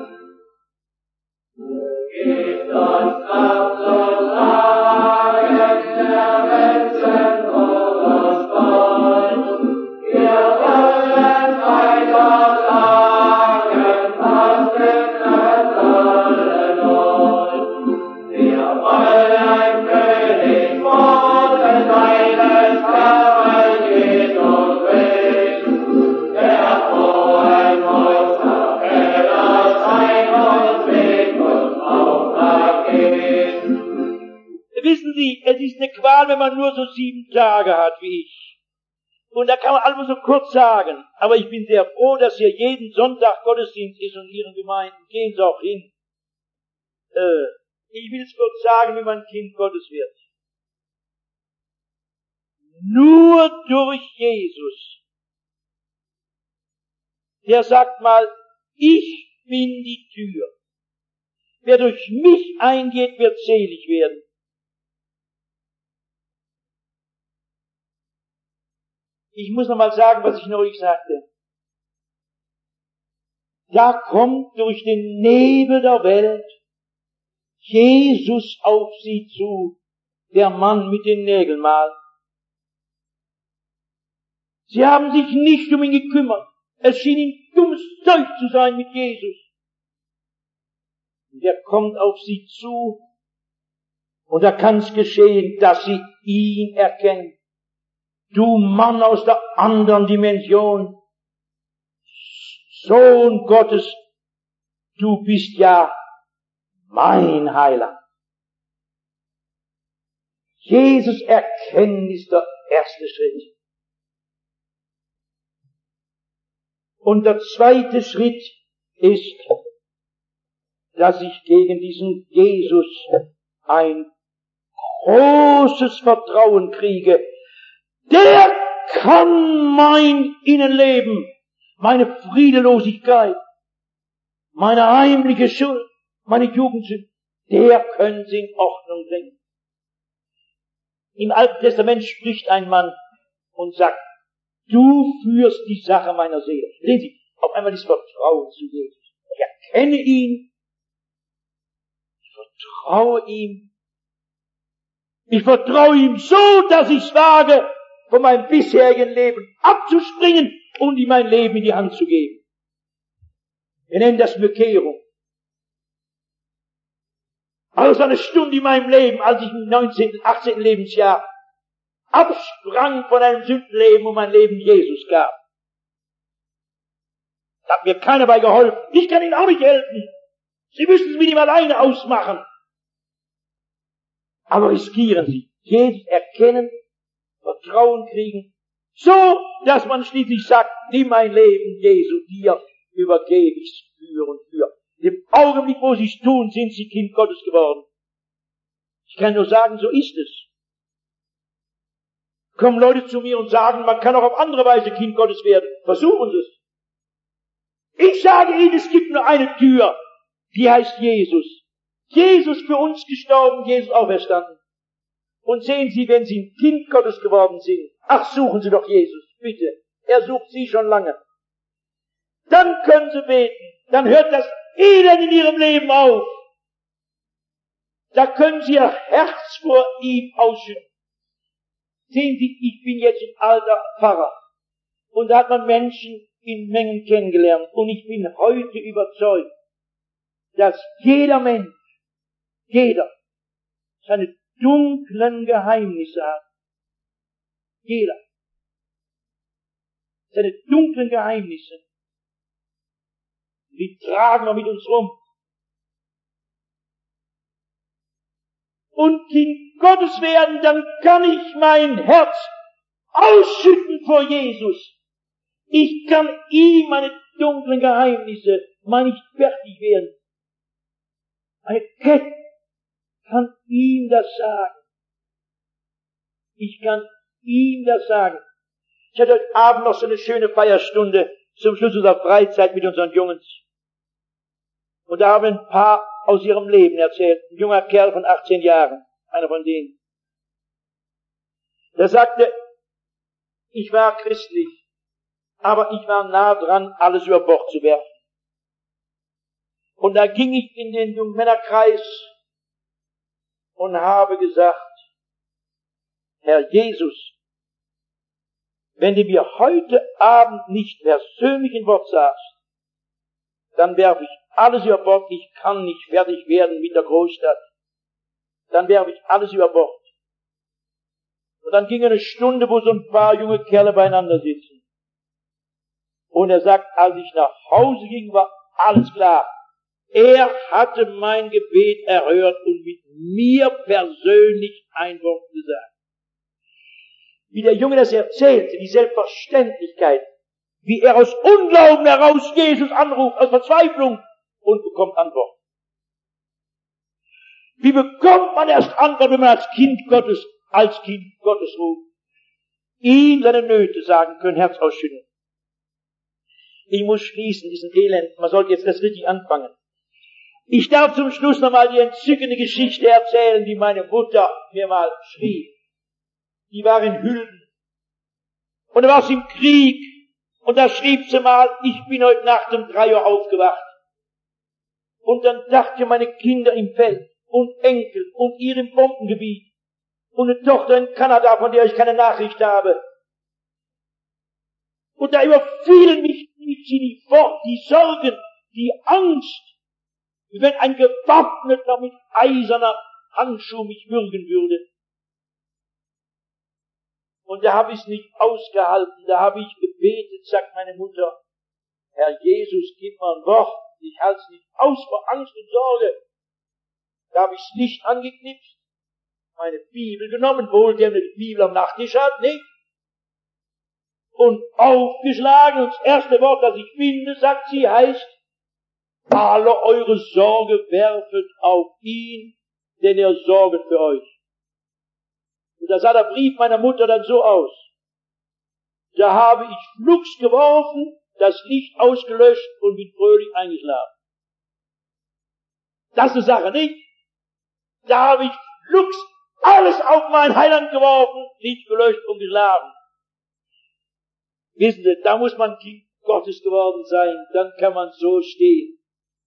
Gebt uns Kraft und Lagen der Menschen vor uns voll. Wir wollen weiter sagen, was betrifft alle Not. Wir wollen König Gottes sein, des Herrn Jesus Christ, der frohen Botschaft will uns sein und Weg und Auftrag ist.
Wissen Sie, es ist eine Qual, wenn man nur so sieben Tage hat wie ich. Und da kann man alles so kurz sagen. Aber ich bin sehr froh, dass hier jeden Sonntag Gottesdienst ist und in Ihren Gemeinden. Gehen Sie auch hin. Äh, ich will es kurz sagen, wie man ein Kind Gottes wird. Nur durch Jesus. Der sagt mal, ich bin die Tür. Wer durch mich eingeht, wird selig werden. Ich muss noch mal sagen, was ich neulich sagte. Da kommt durch den Nebel der Welt Jesus auf sie zu, der Mann mit den Nägeln malen. Sie haben sich nicht um ihn gekümmert. Es schien ihm dummes Zeug zu sein mit Jesus. Und er kommt auf sie zu, und da kann es geschehen, dass sie ihn erkennen. Du Mann aus der anderen Dimension, Sohn Gottes, du bist ja mein Heiland. Jesus erkennen ist der erste Schritt. Und der zweite Schritt ist, dass ich gegen diesen Jesus ein großes Vertrauen kriege. Der kann mein Innenleben, meine Friedelosigkeit, meine heimliche Schuld, meine Jugendsünde, der können sie in Ordnung bringen. Im Alten Testament spricht ein Mann und sagt, du führst die Sache meiner Seele. Sehen Sie, auf einmal ist Vertrauen zu Jesus. Ich erkenne ihn, ich vertraue ihm, ich vertraue ihm so, dass ich es wage, von meinem bisherigen Leben abzuspringen und ihm mein Leben in die Hand zu geben. Wir nennen das Bekehrung. Also eine Stunde in meinem Leben, als ich im neunzehnten, achtzehnten Lebensjahr absprang von einem Sündenleben und mein Leben Jesus gab. Da hat mir keiner bei geholfen. Ich kann Ihnen auch nicht helfen. Sie müssen es mit ihm alleine ausmachen. Aber riskieren Sie. Jesus erkennen, Vertrauen kriegen, so, dass man schließlich sagt, nimm mein Leben, Jesu, dir übergebe ich für und für. Im Augenblick, wo Sie es tun, sind Sie Kind Gottes geworden. Ich kann nur sagen, so ist es. Kommen Leute zu mir und sagen, man kann auch auf andere Weise Kind Gottes werden. Versuchen Sie es. Ich sage Ihnen, es gibt nur eine Tür, die heißt Jesus. Jesus für uns gestorben, Jesus auferstanden. Und sehen Sie, wenn Sie ein Kind Gottes geworden sind, ach, suchen Sie doch Jesus, bitte. Er sucht Sie schon lange. Dann können Sie beten. Dann hört das Elend in Ihrem Leben auf. Da können Sie Ihr Herz vor ihm ausschütten. Sehen Sie, ich bin jetzt ein alter Pfarrer. Und da hat man Menschen in Mengen kennengelernt. Und ich bin heute überzeugt, dass jeder Mensch, jeder, seine dunklen Geheimnisse hat. Jeder. Seine dunklen Geheimnisse. Die tragen wir mit uns rum. Und Kind Gottes werden, dann kann ich mein Herz ausschütten vor Jesus. Ich kann ihm meine dunklen Geheimnisse mal nicht fertig werden. Eine Kette kann ihm das sagen. Ich kann ihm das sagen. Ich hatte heute Abend noch so eine schöne Feierstunde zum Schluss unserer Freizeit mit unseren Jungs. Und da haben ein paar aus ihrem Leben erzählt. Ein junger Kerl von achtzehn Jahren, einer von denen. Der sagte, ich war christlich, aber ich war nah dran, alles über Bord zu werfen. Und da ging ich in den Jungmännerkreis und habe gesagt, Herr Jesus, wenn du mir heute Abend nicht persönlich ein Wort sagst, dann werfe ich alles über Bord, ich kann nicht fertig werden mit der Großstadt. Dann werfe ich alles über Bord. Und dann ging eine Stunde, wo so ein paar junge Kerle beieinander sitzen. Und er sagt, als ich nach Hause ging, war alles klar. Er hatte mein Gebet erhört und mit mir persönlich ein Wort gesagt. Wie der Junge das erzählte, die Selbstverständlichkeit, wie er aus Unglauben heraus Jesus anruft, aus Verzweiflung, und bekommt Antwort. Wie bekommt man erst Antwort, wenn man als Kind Gottes, als Kind Gottes ruft? Ihm seine Nöte sagen können, Herz ausschütteln. Ich muss schließen, diesen Elend, man sollte jetzt das richtig anfangen. Ich darf zum Schluss nochmal die entzückende Geschichte erzählen, die meine Mutter mir mal schrieb. Die war in Hülden. Und da war sie im Krieg. Und da schrieb sie mal, ich bin heute Nacht um drei Uhr aufgewacht. Und dann dachte meine Kinder im Feld und Enkel und ihr im Bombengebiet und eine Tochter in Kanada, von der ich keine Nachricht habe. Und da überfielen mich nicht fort die Sorgen, die Angst, wie wenn ein Gewaffneter mit eiserner Handschuh mich würgen würde. Und da habe ich es nicht ausgehalten, da habe ich gebetet, sagt meine Mutter, Herr Jesus, gib mir ein Wort, ich halte es nicht aus vor Angst und Sorge. Da habe ich das Licht angeknipst, meine Bibel genommen, wohl der die Bibel am Nachttisch hat, nicht? Und aufgeschlagen, und das erste Wort, das ich finde, sagt sie, heißt, alle eure Sorge werfet auf ihn, denn er sorget für euch. Und da sah der Brief meiner Mutter dann so aus. Da habe ich flugs geworfen, das Licht ausgelöscht und bin fröhlich eingeschlafen. Das ist eine Sache, nicht? Da habe ich flugs alles auf mein Heiland geworfen, Licht gelöscht und geschlafen. Wissen Sie, da muss man Kind Gottes geworden sein, dann kann man so stehen.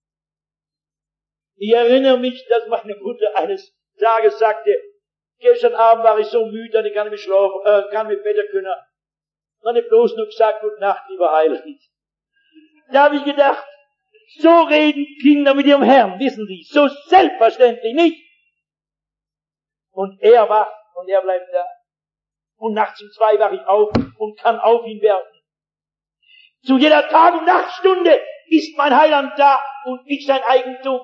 Ich erinnere mich, dass meine Mutter eines Tages sagte, gestern Abend war ich so müde, dass ich gar nicht mehr schlafen, äh, gar nicht mehr betten können. Dann habe ich bloß nur gesagt, gute Nacht, lieber Heiland. Da habe ich gedacht, so reden Kinder mit ihrem Herrn, wissen Sie, so selbstverständlich, nicht? Und er wacht und er bleibt da. Und nachts um zwei wache ich auf und kann auf ihn werfen. Zu jeder Tag- und Nachtstunde ist mein Heiland da und ich sein Eigentum.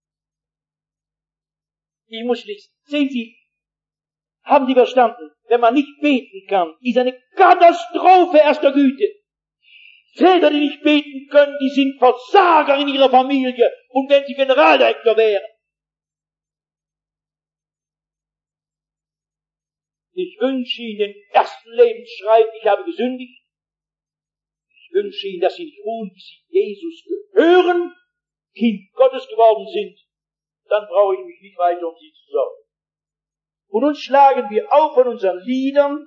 Ich muss schließen. Sehen Sie, haben Sie verstanden? Wenn man nicht beten kann, ist eine Katastrophe erster Güte. Väter, die nicht beten können, die sind Versager in ihrer Familie. Und wenn sie Generaldirektor wären. Ich wünsche Ihnen den ersten Lebensschrei, ich habe gesündigt. Ich wünsche Ihnen, dass Sie nicht ruhen, bis Sie Jesus gehören, Kind Gottes geworden sind. Dann brauche ich mich nicht weiter um Sie zu sorgen. Und nun schlagen wir auf von unseren Liedern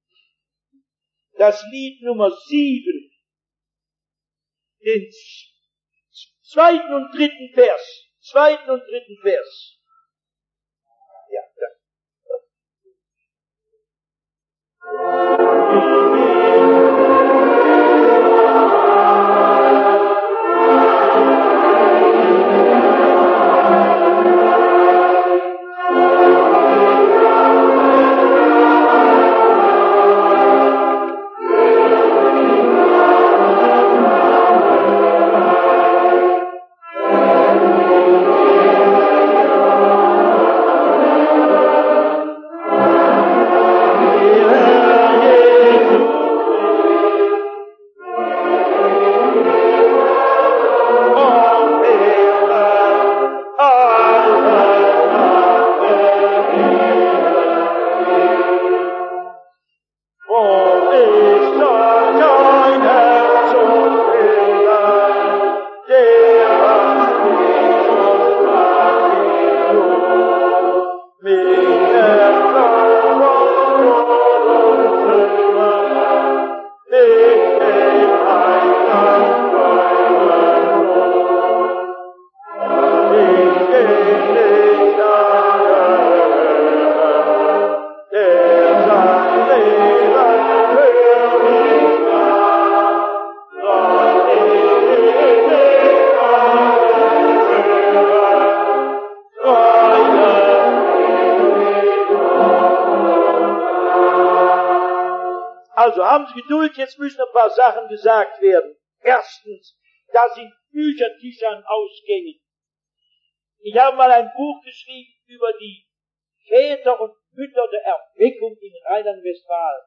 das Lied Nummer sieben, den zweiten und dritten Vers. Zweiten und dritten Vers. Ja, danke. Also haben Sie Geduld, jetzt müssen ein paar Sachen gesagt werden. Erstens, da sind Büchertische an Ausgängen. Ich habe mal ein Buch geschrieben über die Väter und Mütter der Erweckung in Rheinland-Westfalen.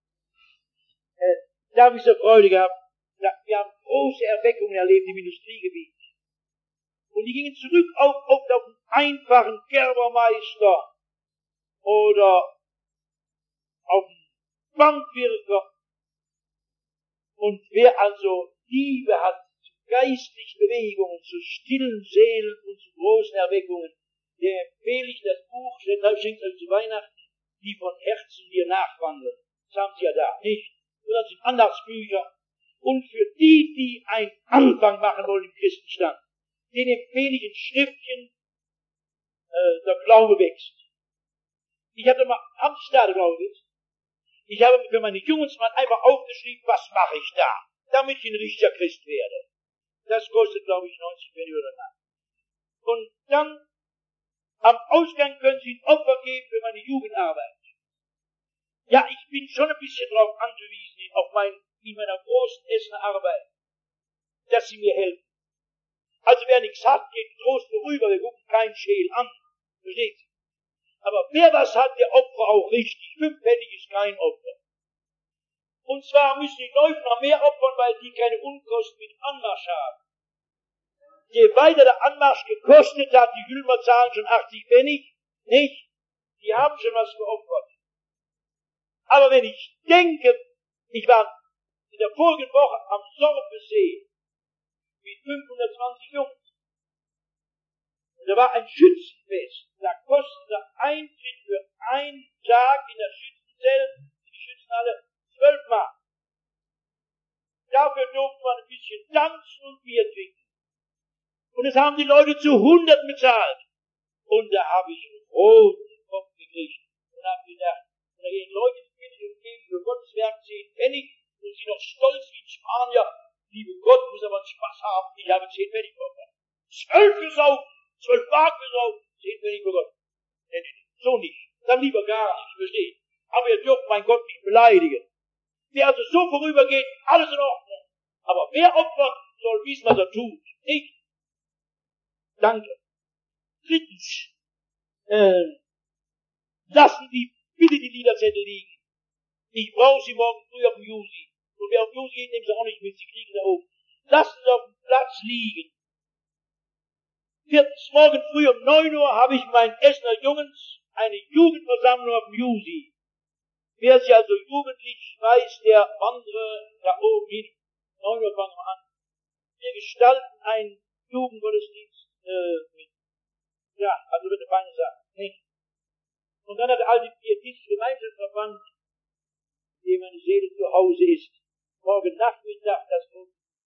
Äh, da habe ich so Freude gehabt. Wir haben große Erweckungen erlebt im Industriegebiet. Und die gingen zurück auf, oft auf einen einfachen Gerbermeister oder auf einen Bandwirker. Und wer also Liebe hat zu geistlichen Bewegungen, zu stillen Seelen und zu großen Erweckungen, der empfehle ich das Buch, schenkt euch zu Weihnachten, die von Herzen dir nachwandeln. Das haben sie ja da, nicht? Und das sind Andachtsbücher. Und für die, die einen Anfang machen wollen im Christenstand, den empfehle ich ein Schriftchen, äh, der Glaube wächst. Ich habe mal, haben Sie da der Glaube wächst? Ich habe für meine Jungs mal einfach aufgeschrieben, was mache ich da, damit ich ein richtiger Christ werde. Das kostet, glaube ich, neunzig Pfennig oder nach. Und dann, am Ausgang können Sie ein Opfer geben für meine Jugendarbeit. Ja, ich bin schon ein bisschen darauf angewiesen, auf mein, in meiner großen Essener Arbeit, dass Sie mir helfen. Also wer nichts hat, geht getrost vorüber, wir gucken keinen Schäl an. Versteht Sie? Aber wer was hat, der Opfer auch richtig. Fünf Pfennig ist kein Opfer. Und zwar müssen die Leute noch mehr opfern, weil die keine Unkosten mit Anmarsch haben. Je weiter der Anmarsch gekostet hat, die Hülmer zahlen schon achtzig Pfennig, nicht? Die haben schon was geopfert. Aber wenn ich denke, ich war in der vorigen Woche am Sorpesee mit fünfhundertzwanzig Jungs. Und da war ein Schützenfest. Da kostet der Eintritt für einen Tag in der Schützenzelle, in die Schützenhalle, zwölf Mark. Dafür durfte man ein bisschen tanzen und Bier trinken. Und das haben die Leute zu hundert bezahlt. Und da habe ich einen roten Kopf gekriegt und habe gedacht, da gehen Leute ins Billig und geben für Gottes Werk zehn Pfennig und sie noch stolz wie ein Spanier. Liebe Gott, muss aber einen Spaß haben, ich habe zehn Pfennig bekommen. Zwölf gesaugt, zwölf Mark gesaugt, zehn Pfennig bekommen. So nicht. Dann lieber gar nicht, versteht. Aber ihr dürft mein Gott nicht beleidigen. Wer also so vorübergeht, alles in Ordnung. Aber wer opfert, soll wissen, was er tut. Nicht? Danke. Drittens, äh, lassen die bitte die Liederzettel liegen. Ich brauche sie morgen früh auf dem Jusi. Und wer auf dem Jusi geht, nehmen sie auch nicht mit, sie kriegen da oben. Lassen sie auf dem Platz liegen. Viertens, morgen früh um neun Uhr habe ich meinen Essener Jungens eine Jugendversammlung auf dem Jusi. Wer sich also jugendlich weiß, der wandere da oben hin. neun Uhr fangen wir an. Wir gestalten einen Jugendgottesdienst äh, mit. Ja, also wird eine feine Sache. Nicht? Und dann hat der alte Pietistische Gemeinschaftsverband, in dem meine Seele zu Hause ist, morgen Nachmittag das